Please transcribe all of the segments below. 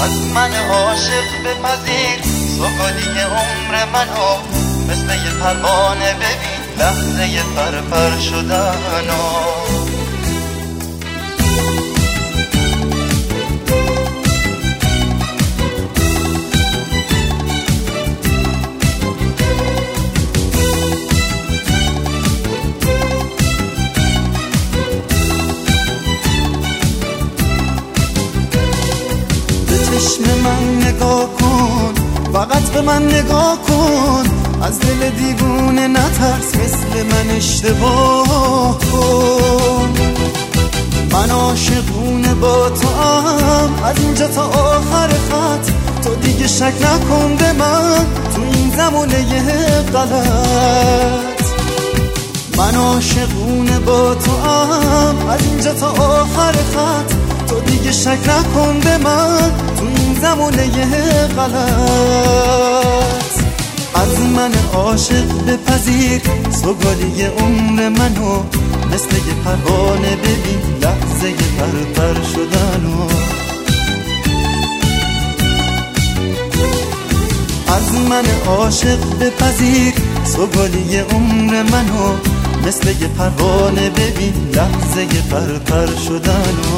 از من عاشق بپذیر سوگلی عمر منو، مثل یه پروانه ببین لحظه پرپر شدنو. چشم من نگاه کن، فقط به من نگاه کن، از دل دیوونه نترس، مثل من اشتباه کن. من عاشقونه با تو هم، از اینجا تا آخر خط، تو دیگه شک نکن به من تو این زمونه غلط. من عاشقونه با تو هم، از اینجا تا آخر خط، تو دیگه شک نکن به من تو این زمونه غلط. از من عاشق بپذیر سوگلی عمر منو، مثل یه پروانه ببین لحظه پرپر شدنو. از من عاشق بپذیر سوگلی عمر منو، مثل یه پروانه ببین لحظه پرپر شدنو.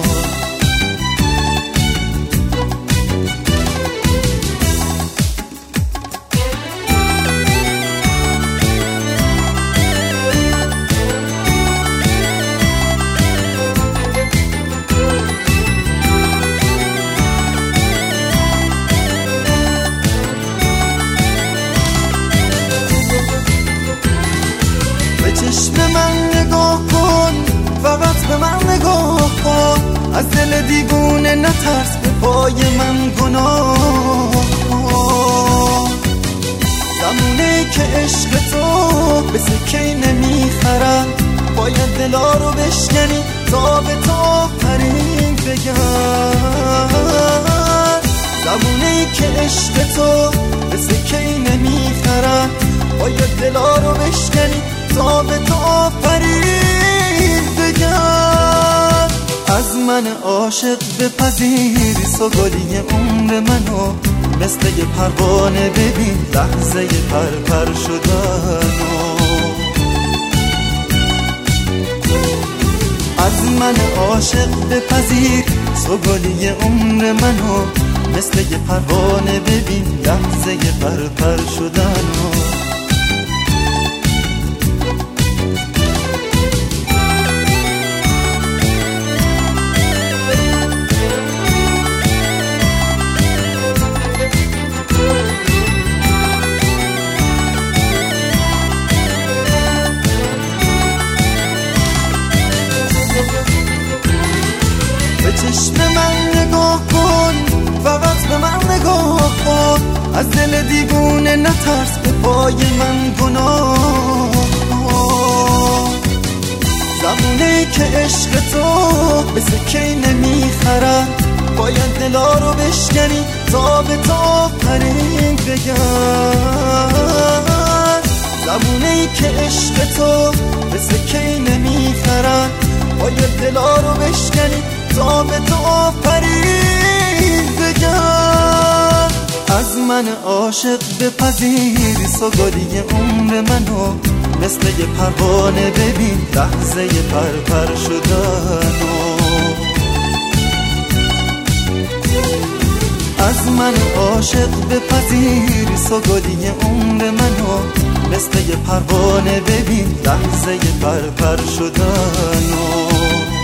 چشم من نگاه کن، فقط به من نگاه کن، از دل دیوونه نترس، به پای من گناه کن. زمونه که عشق تو به سکه نمیخرن، باید دلا رو بشکنی تا به تو آفرین بگن. زمونه که عشق تو به سکه نمیخرن، باید دلا رو بشکنی تا به تو آفرین بگم. از من عاشق بپذیر سوگلی عمر منو، مثل یه پروانه ببین لحظه پرپر شدنو. از من عاشق بپذیر سوگلی عمر منو، مثل یه پروانه ببین لحظه پرپر شدنو. به چشم من نگاه کن، فقط به من نگاه کن، از دل دیوونه نترس، به پای من گناه کن. زمونه که عشق تو به سکه نمیخرن، باید دلا رو بشکنی تا به تو آفرین بگن. زمونه که عشق تو به سکه نمیخرن، باید دلا رو بشکنی تا به تو آفرین بگن. از من عاشق بپذیر سوگلی عمر منو، مثل یه پروانه ببین لحظه پرپر شدنو. از من عاشق بپذیر سوگلی عمر منو، مثل یه پروانه ببین لحظه پرپر شدنو.